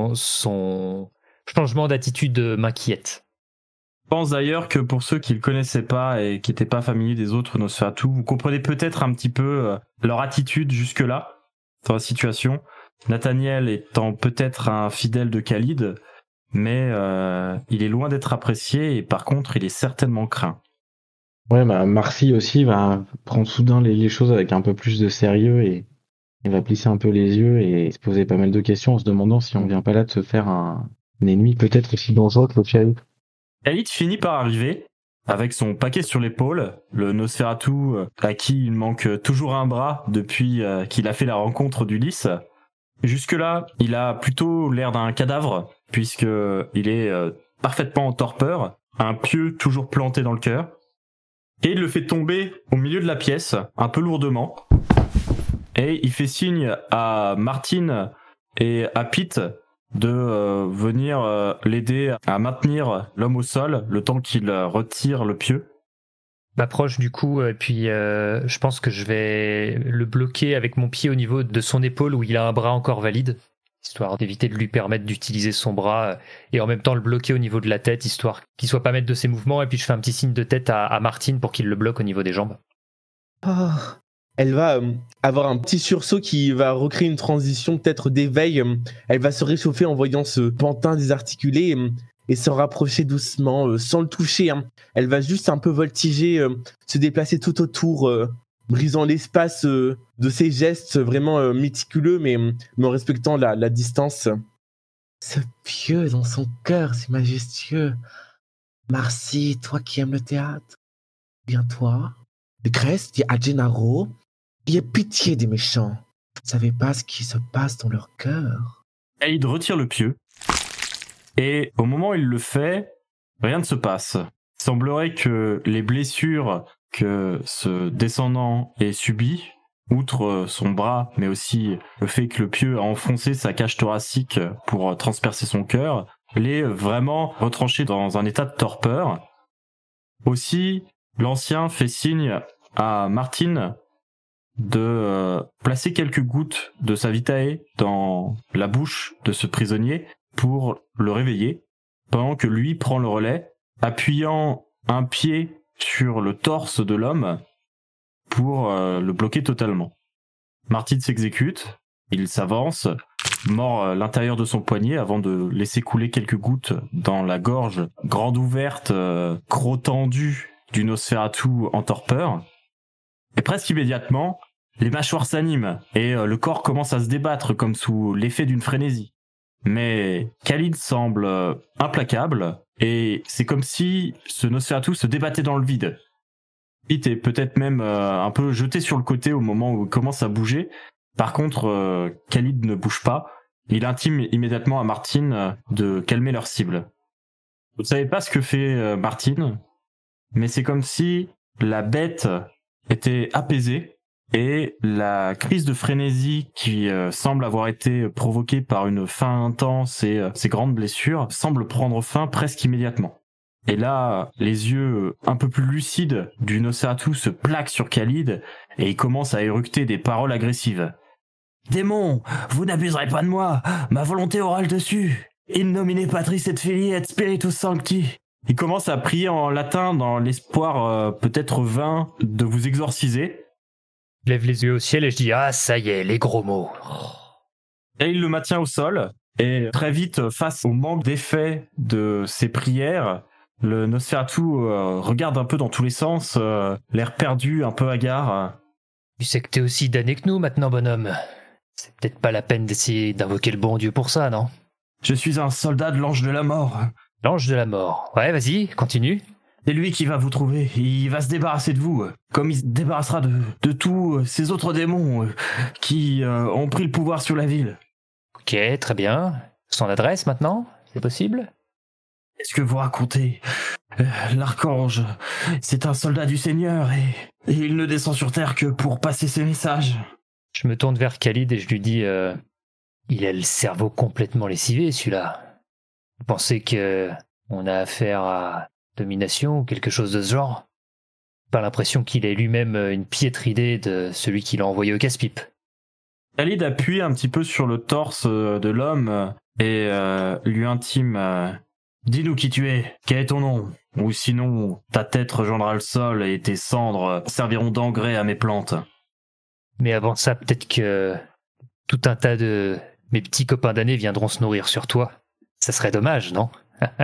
son changement d'attitude m'inquiète. Je pense d'ailleurs que pour ceux qui le connaissaient pas et qui n'étaient pas familiers des autres Nosferatu, vous comprenez peut-être un petit peu leur attitude jusque-là dans la situation. Nathaniel étant peut-être un fidèle de Khalid, mais il est loin d'être apprécié et par contre il est certainement craint. Ouais, bah Marcy aussi va prendre soudain les choses avec un peu plus de sérieux et va plisser un peu les yeux et se poser pas mal de questions en se demandant si on vient pas là de se faire un ennemi peut-être aussi dangereux que le shérif. Khalid finit par arriver avec son paquet sur l'épaule, le Nosferatu à qui il manque toujours un bras depuis qu'il a fait la rencontre d'Ulysse. Jusque-là, il a plutôt l'air d'un cadavre puisque il est parfaitement en torpeur, un pieu toujours planté dans le cœur. Et il le fait tomber au milieu de la pièce, un peu lourdement. Et il fait signe à Martine et à Pete de venir l'aider à maintenir l'homme au sol le temps qu'il retire le pieu. Je m'approche du coup et puis je pense que je vais le bloquer avec mon pied au niveau de son épaule où il a un bras encore valide, histoire d'éviter de lui permettre d'utiliser son bras et en même temps le bloquer au niveau de la tête, histoire qu'il soit pas maître de ses mouvements, et puis je fais un petit signe de tête à Martine pour qu'il le bloque au niveau des jambes. Oh. Elle va avoir un petit sursaut qui va recréer une transition peut-être d'éveil. Elle va se réchauffer en voyant ce pantin désarticulé et s'en rapprocher doucement, sans le toucher. Elle va juste un peu voltiger, se déplacer tout autour, brisant l'espace de ses gestes vraiment méticuleux, mais en respectant la distance. Ce pieu dans son cœur, c'est majestueux. Marcy, toi qui aimes le théâtre, viens-toi. Grèce dit à Gennaro, ayez pitié des méchants. Vous ne savez pas ce qui se passe dans leur cœur. Khalid retire le pieu, et au moment où il le fait, rien ne se passe. Il semblerait que les blessures que ce descendant ait subies, outre son bras, mais aussi le fait que le pieu a enfoncé sa cage thoracique pour transpercer son cœur, l'ait vraiment retranché dans un état de torpeur. Aussi, l'ancien fait signe à Martine de placer quelques gouttes de sa vitae dans la bouche de ce prisonnier pour le réveiller, pendant que lui prend le relais, appuyant un pied sur le torse de l'homme pour le bloquer totalement. Martine s'exécute, il s'avance, mord l'intérieur de son poignet avant de laisser couler quelques gouttes dans la gorge grande ouverte, croc tendu du Nosferatu en torpeur. Et presque immédiatement, les mâchoires s'animent et le corps commence à se débattre comme sous l'effet d'une frénésie. Mais Khalid semble implacable et c'est comme si ce Nosferatu se débattait dans le vide. Pete est peut-être même un peu jeté sur le côté au moment où il commence à bouger. Par contre, Khalid ne bouge pas. Il intime immédiatement à Martine de calmer leur cible. Vous ne savez pas ce que fait Martine, mais c'est comme si la bête était apaisée et la crise de frénésie qui semble avoir été provoquée par une faim intense et ces grandes blessures semble prendre fin presque immédiatement. Et là, les yeux un peu plus lucides du Nosferatu se plaquent sur Khalid et il commence à éructer des paroles agressives. « Démon, vous n'abuserez pas de moi, ma volonté aura le dessus. In nomine Patris et Filii et Spiritus Sancti. » Il commence à prier en latin dans l'espoir peut-être vain de vous exorciser. Je lève les yeux au ciel et je dis « Ah, ça y est, les gros mots. » Et il le maintient au sol. Et très vite, face au manque d'effet de ses prières, le Nosferatu regarde un peu dans tous les sens, l'air perdu, un peu hagard. Tu sais que t'es aussi damné que nous maintenant, bonhomme. C'est peut-être pas la peine d'essayer d'invoquer le bon Dieu pour ça, non? Je suis un soldat de l'ange de la mort. L'ange de la mort. Ouais, vas-y, continue. C'est lui qui va vous trouver. Il va se débarrasser de vous, comme il se débarrassera de tous ces autres démons qui ont pris le pouvoir sur la ville. Ok, très bien. Son adresse maintenant, c'est possible? Qu'est-ce que vous racontez? L'archange, c'est un soldat du Seigneur et il ne descend sur Terre que pour passer ses messages. Je me tourne vers Khalid et je lui dis il a le cerveau complètement lessivé, celui-là. Vous pensez que on a affaire à domination ou quelque chose de ce genre? Pas l'impression qu'il ait lui-même une piètre idée de celui qui l'a envoyé au casse-pipe. Khalid appuie un petit peu sur le torse de l'homme et lui intime dis-nous qui tu es, quel est ton nom? Ou sinon, ta tête rejoindra le sol et tes cendres serviront d'engrais à mes plantes. Mais avant ça, peut-être que tout un tas de mes petits copains d'année viendront se nourrir sur toi. Ça serait dommage, non?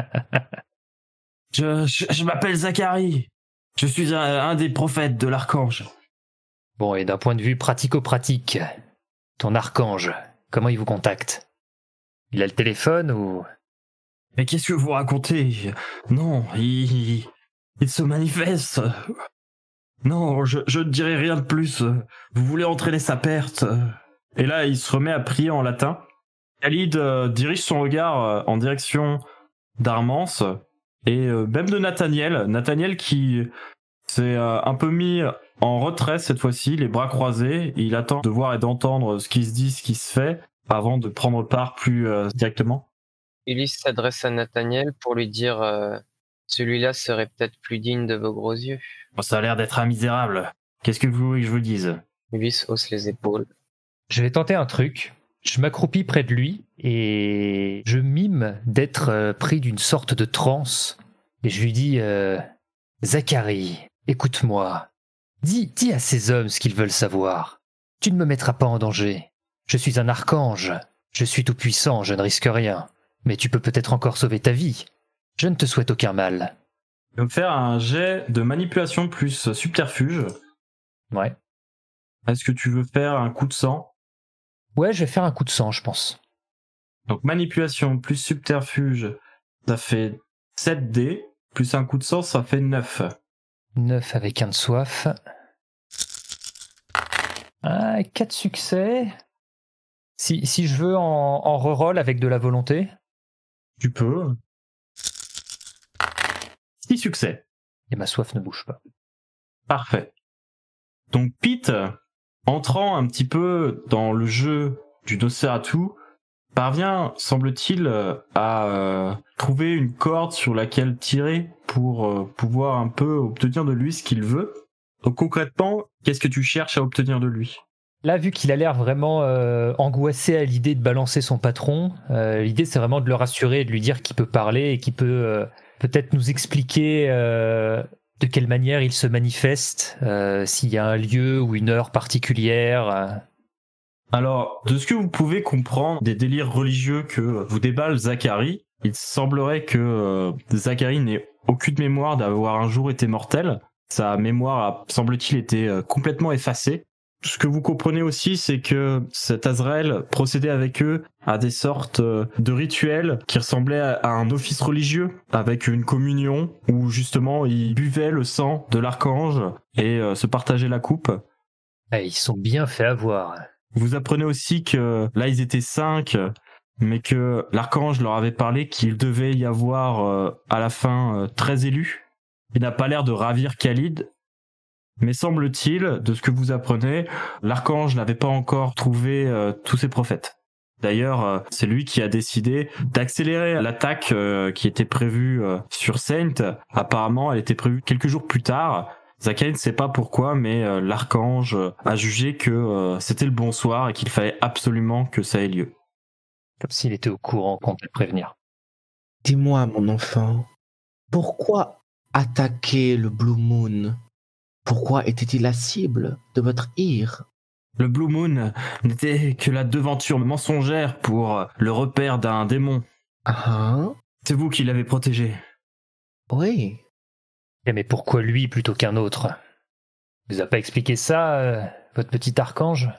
Je m'appelle Zacharie. Je suis un des prophètes de l'archange. Bon, et d'un point de vue pratico-pratique, ton archange, comment il vous contacte? Il a le téléphone ou... Mais qu'est-ce que vous racontez? Non, il se manifeste. Non, je ne dirai rien de plus. Vous voulez entraîner sa perte. Et là, il se remet à prier en latin. Khalid dirige son regard en direction d'Armance et même de Nathaniel. Nathaniel qui s'est un peu mis en retrait cette fois-ci, les bras croisés. Il attend de voir et d'entendre ce qui se dit, ce qui se fait, avant de prendre part plus directement. Ulysse s'adresse à Nathaniel pour lui dire celui-là serait peut-être plus digne de vos gros yeux. Bon, ça a l'air d'être un misérable. Qu'est-ce que vous voulez que je vous dise? Ulysse hausse les épaules. Je vais tenter un truc. Je m'accroupis près de lui et je mime d'être pris d'une sorte de transe. Et je lui dis Zacharie, écoute-moi. Dis à ces hommes ce qu'ils veulent savoir. Tu ne me mettras pas en danger. Je suis un archange. Je suis tout puissant, je ne risque rien. Mais tu peux peut-être encore sauver ta vie. Je ne te souhaite aucun mal. Je vais me faire un jet de manipulation plus subterfuge. Ouais. Est-ce que tu veux faire un coup de sang? Ouais, je vais faire un coup de sang, je pense. Donc manipulation plus subterfuge, ça fait 7 dés, plus un coup de sang, ça fait 9. 9 avec un de soif. 4 succès. Si je veux en reroll avec de la volonté. Tu peux. 6 succès. Et ma soif ne bouge pas. Parfait. Donc Pete, entrant un petit peu dans le jeu du Nosferatu, parvient, semble-t-il, à trouver une corde sur laquelle tirer pour pouvoir un peu obtenir de lui ce qu'il veut. Donc concrètement, qu'est-ce que tu cherches à obtenir de lui? Là, vu qu'il a l'air vraiment angoissé à l'idée de balancer son patron, l'idée c'est vraiment de le rassurer, de lui dire qu'il peut parler et qu'il peut peut-être nous expliquer de quelle manière il se manifeste, s'il y a un lieu ou une heure particulière. Alors, de ce que vous pouvez comprendre des délires religieux que vous déballe Zacharie, il semblerait que Zacharie n'ait aucune mémoire d'avoir un jour été mortel. Sa mémoire a, semble-t-il, été complètement effacée. Ce que vous comprenez aussi, c'est que cet Azraël procédait avec eux à des sortes de rituels qui ressemblaient à un office religieux, avec une communion où justement ils buvaient le sang de l'archange et se partageaient la coupe. Ils sont bien fait avoir. Vous apprenez aussi que là ils étaient 5, mais que l'archange leur avait parlé qu'il devait y avoir à la fin 13 élus. Il n'a pas l'air de ravir Khalid. Mais semble-t-il, de ce que vous apprenez, l'archange n'avait pas encore trouvé tous ses prophètes. D'ailleurs, c'est lui qui a décidé d'accélérer l'attaque qui était prévue sur Saint. Apparemment, elle était prévue quelques jours plus tard. Zacharie ne sait pas pourquoi, mais l'archange a jugé que c'était le bon soir et qu'il fallait absolument que ça ait lieu. Comme s'il était au courant qu'on devait prévenir. Dis-moi, mon enfant, pourquoi attaquer le Blue Moon? Pourquoi était-il la cible de votre ire? Le Blue Moon n'était que la devanture mensongère pour le repère d'un démon. Ah, C'est vous qui l'avez protégé. oui. Mais pourquoi lui plutôt qu'un autre? Vous a pas expliqué ça, votre petit archange?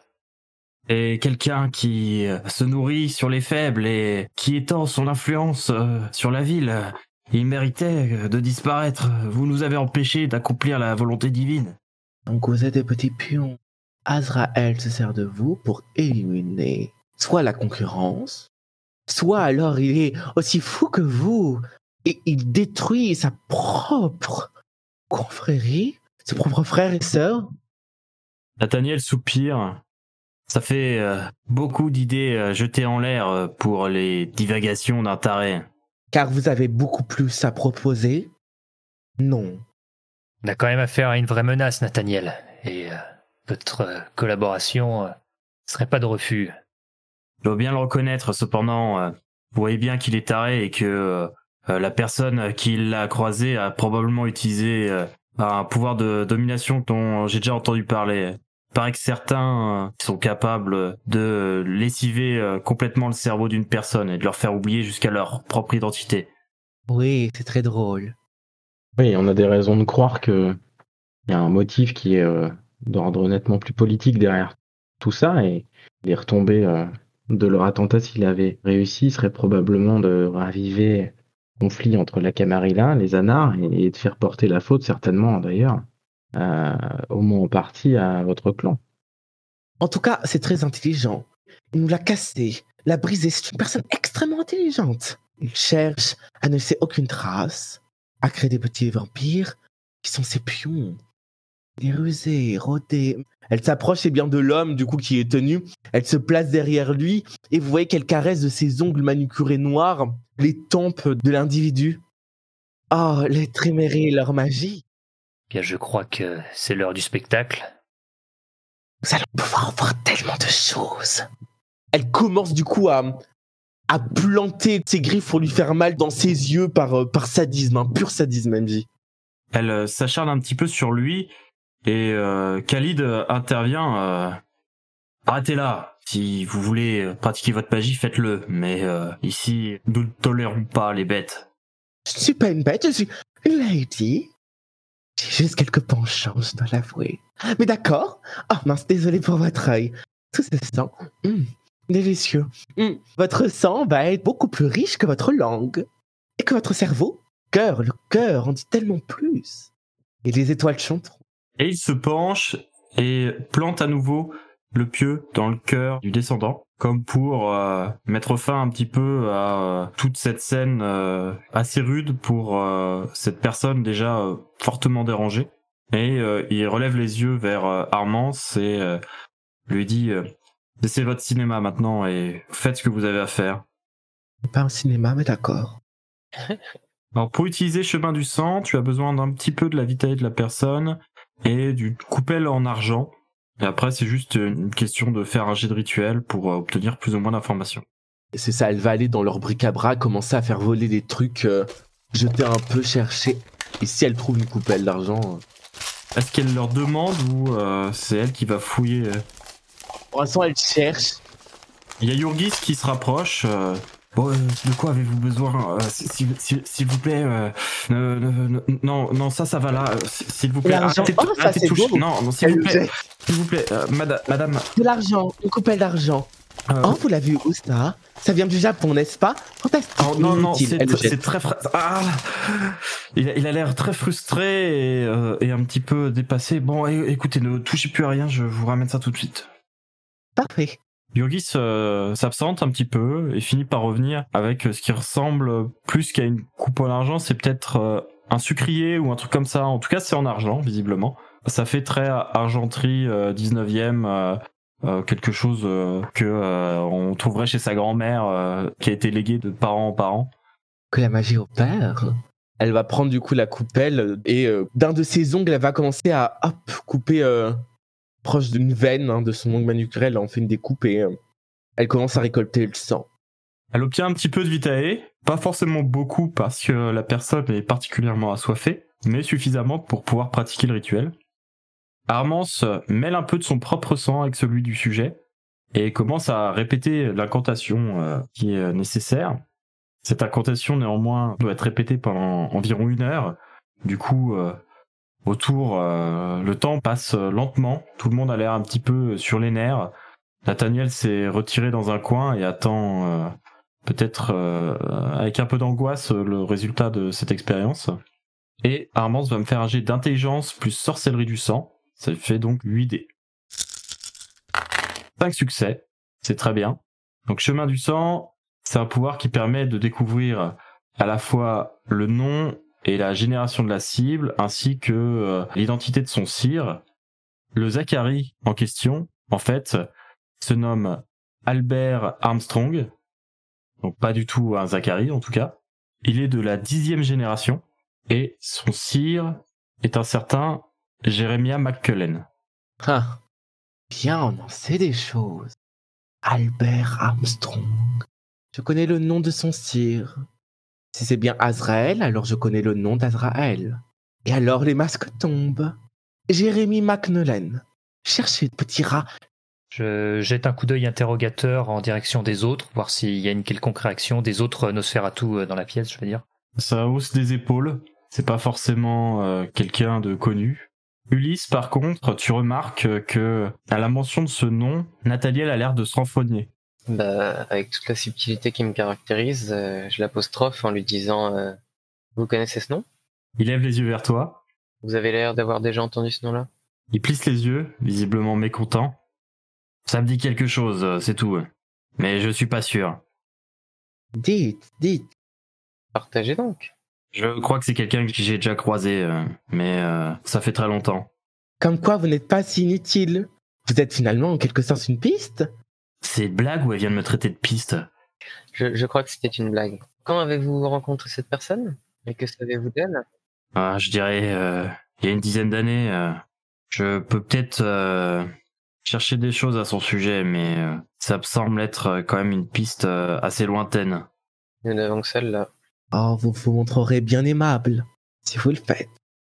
Et quelqu'un qui se nourrit sur les faibles et qui étend son influence sur la ville. Il méritait de disparaître. Vous nous avez empêchés d'accomplir la volonté divine. Donc vous êtes des petits pions. Azraël se sert de vous pour éliminer soit la concurrence, soit alors il est aussi fou que vous et il détruit sa propre confrérie, ses propres frères et sœurs. Nathaniel soupire. Ça fait beaucoup d'idées jetées en l'air pour les divagations d'un taré. Car vous avez beaucoup plus à proposer. Non. On a quand même affaire à une vraie menace, Nathaniel. Et votre collaboration serait pas de refus. Je dois bien le reconnaître, cependant. Vous voyez bien qu'il est taré et que la personne qui l'a croisé a probablement utilisé un pouvoir de domination dont j'ai déjà entendu parler. Il paraît que certains sont capables de lessiver complètement le cerveau d'une personne et de leur faire oublier jusqu'à leur propre identité. Oui, c'est très drôle. Oui, on a des raisons de croire qu'il y a un motif qui est d'ordre nettement plus politique derrière tout ça, et les retombées de leur attentat, s'il avait réussi, serait probablement de raviver le conflit entre la Camarilla, les Anars, et de faire porter la faute, certainement d'ailleurs, au moins en partie à votre clan. En tout cas, c'est très intelligent. Il nous l'a cassé, l'a brisé. C'est une personne extrêmement intelligente. Il cherche à ne laisser aucune trace, à créer des petits vampires qui sont ses pions. Il est rusé, rodé. Elle s'approche, c'est bien de l'homme, du coup, qui est tenu. Elle se place derrière lui et vous voyez qu'elle caresse de ses ongles manucurés noirs les tempes de l'individu. Oh, les tréméries et leur magie. Bien, je crois que c'est l'heure du spectacle. Nous allons pouvoir voir tellement de choses. Elle commence du coup à planter ses griffes pour lui faire mal dans ses yeux par sadisme, un pur sadisme, MJ. Elle s'acharne un petit peu sur lui et Khalid intervient. Arrêtez là. Si vous voulez pratiquer votre magie, faites-le. Mais ici, nous ne tolérons pas les bêtes. Je ne suis pas une bête, je suis une lady. J'ai juste quelques penchants, je dois l'avouer. Mais d'accord. Oh mince, désolé pour votre œil. Tout ce sang, délicieux. Votre sang va être beaucoup plus riche que votre langue. Et que votre cerveau. Le cœur en dit tellement plus. Et les étoiles chanteront. Et il se penche et plante à nouveau le pieu dans le cœur du descendant, comme pour mettre fin un petit peu à toute cette scène assez rude pour cette personne déjà fortement dérangée. Et il relève les yeux vers Armance et lui dit laissez votre cinéma maintenant et faites ce que vous avez à faire. Pas un cinéma, mais d'accord. Alors pour utiliser Chemin du Sang, tu as besoin d'un petit peu de la vitalité de la personne et d'une coupelle en argent. Et après, c'est juste une question de faire un jet de rituel pour obtenir plus ou moins d'informations. C'est ça, elle va aller dans leur bric-à-brac, commencer à faire voler des trucs, jeter un peu, chercher. Et si elle trouve une coupelle d'argent... Est-ce qu'elle leur demande ou c'est elle qui va fouiller Pour l'instant, elle cherche. Il y a Yurgis qui se rapproche. Bon, de quoi avez-vous besoin s'il vous plaît non, ça va là. S'il vous plaît, arrêtez de toucher. Non, s'il vous plaît, madame. De l'argent, une coupelle d'argent. Oh, vous l'avez où ça? Ça vient du Japon, n'est-ce pas? Fantastique. Oh, non, c'est très... Il a l'air très frustré et un petit peu dépassé. Bon, écoutez, ne touchez plus à rien, je vous ramène ça tout de suite. Parfait. Yurgis s'absente un petit peu et finit par revenir avec ce qui ressemble plus qu'à une coupe en argent, c'est peut-être un sucrier ou un truc comme ça. En tout cas, c'est en argent, visiblement. Ça fait très argenterie 19e, quelque chose que on trouverait chez sa grand-mère qui a été léguée de parent en parent. Que la magie opère. Elle va prendre du coup la coupelle et d'un de ses ongles, elle va commencer à couper... proche d'une veine de son ongle manucurel, elle en fait une découpe et elle commence à récolter le sang. Elle obtient un petit peu de vitae, pas forcément beaucoup parce que la personne est particulièrement assoiffée, mais suffisamment pour pouvoir pratiquer le rituel. Armance mêle un peu de son propre sang avec celui du sujet et commence à répéter l'incantation qui est nécessaire. Cette incantation néanmoins doit être répétée pendant environ 1 heure. Du coup... Autour, le temps passe lentement, tout le monde a l'air un petit peu sur les nerfs. Nathaniel s'est retiré dans un coin et attend peut-être avec un peu d'angoisse le résultat de cette expérience. Et Armance va me faire un jet d'intelligence plus sorcellerie du sang. Ça fait donc 8 dés. 5 succès, c'est très bien. Donc chemin du sang, c'est un pouvoir qui permet de découvrir à la fois le nom et la génération de la cible, ainsi que l'identité de son sire. Le Zachary en question, en fait, se nomme Albert Armstrong, donc pas du tout un Zachary en tout cas. Il est de la 10e génération, et son sire est un certain Jeremiah McCullen. Ah, bien, on en sait des choses. Albert Armstrong. Je connais le nom de son sire. Si c'est bien Azrael, alors je connais le nom d'Azrael. Et alors les masques tombent. Jérémy McNullen. Cherchez, petit rat. Je jette un coup d'œil interrogateur en direction des autres, voir s'il y a une quelconque réaction des autres Nosferatu dans la pièce, je veux dire. Ça hausse des épaules, c'est pas forcément quelqu'un de connu. Ulysse, par contre, tu remarques que, à la mention de ce nom, Nathaniel a l'air de se renfrogner. Bah, avec toute la subtilité qui me caractérise, je l'apostrophe en lui disant vous connaissez ce nom? Il lève les yeux vers toi, Vous avez l'air d'avoir déjà entendu ce nom-là? il plisse les yeux, visiblement mécontent. Ça me dit quelque chose, c'est tout. Mais je suis pas sûr. Dites. Partagez donc. Je crois que c'est quelqu'un que j'ai déjà croisé, mais ça fait très longtemps. Comme quoi vous n'êtes pas si inutile. Vous êtes finalement en quelque sorte une piste. C'est une blague ou elle vient de me traiter de piste? Je crois que c'était une blague. Quand avez-vous rencontré cette personne? Et que savez-vous d'elle? Je dirais il y a une dizaine d'années. Je peux peut-être chercher des choses à son sujet, mais ça me semble être quand même une piste assez lointaine. Nous n'avons que celle-là. Oh, vous vous montrerez bien aimable, si vous le faites.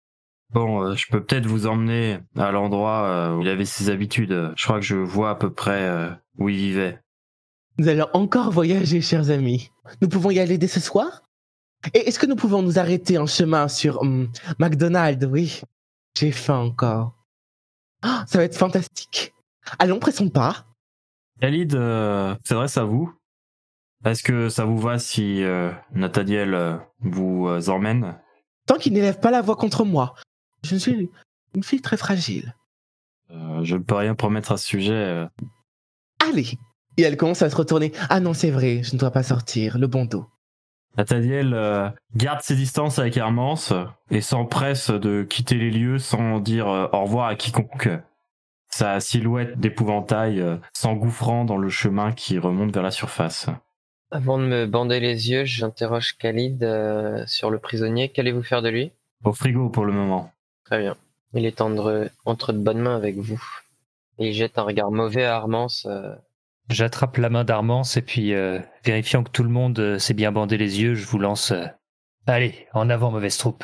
Bon, je peux peut-être vous emmener à l'endroit où il avait ses habitudes. Je crois que je vois à peu près où il vivait. Nous allons encore voyager, chers amis. Nous pouvons y aller dès ce soir? Et est-ce que nous pouvons nous arrêter en chemin sur McDonald's? Oui, j'ai faim encore. Oh, ça va être fantastique. Allons, pressons pas. Khalid s'adresse à vous. Est-ce que ça vous va si Nathaniel vous emmène? Tant qu'il n'élève pas la voix contre moi. Je suis une fille très fragile. Je ne peux rien promettre à ce sujet. Allez. Et elle commence à se retourner. Ah non, c'est vrai, je ne dois pas sortir. Le bon dos. Nathaniel garde ses distances avec Hermance et s'empresse de quitter les lieux sans dire au revoir à quiconque. Sa silhouette d'épouvantail s'engouffrant dans le chemin qui remonte vers la surface. Avant de me bander les yeux, j'interroge Khalid sur le prisonnier. Qu'allez-vous faire de lui? Au frigo pour le moment. Très bien. Il est entre de bonnes mains avec vous. Et il jette un regard mauvais à Armance. J'attrape la main d'Armance et puis, vérifiant que tout le monde s'est bien bandé les yeux, je vous lance « Allez, en avant, mauvaise troupe !»